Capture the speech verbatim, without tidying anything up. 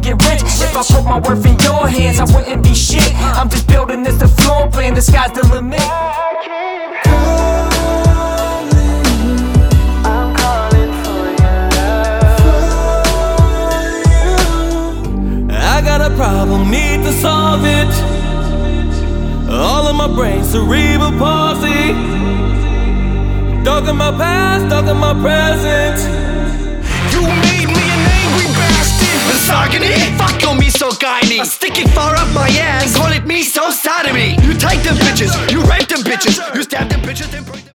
get rich. If I put my worth in your hands, I wouldn't be shit. I'm just building this the floor plan, the sky's the limit. I got a problem, need to solve it. All of my brain, cerebral palsy. Dug in my past, dug in my present. You made me an angry bastard. Misogyny, fuck your misogyny. I stick it far up my ass and call it me so sodomy. You take them bitches, you rape them bitches, you stab them bitches and break them.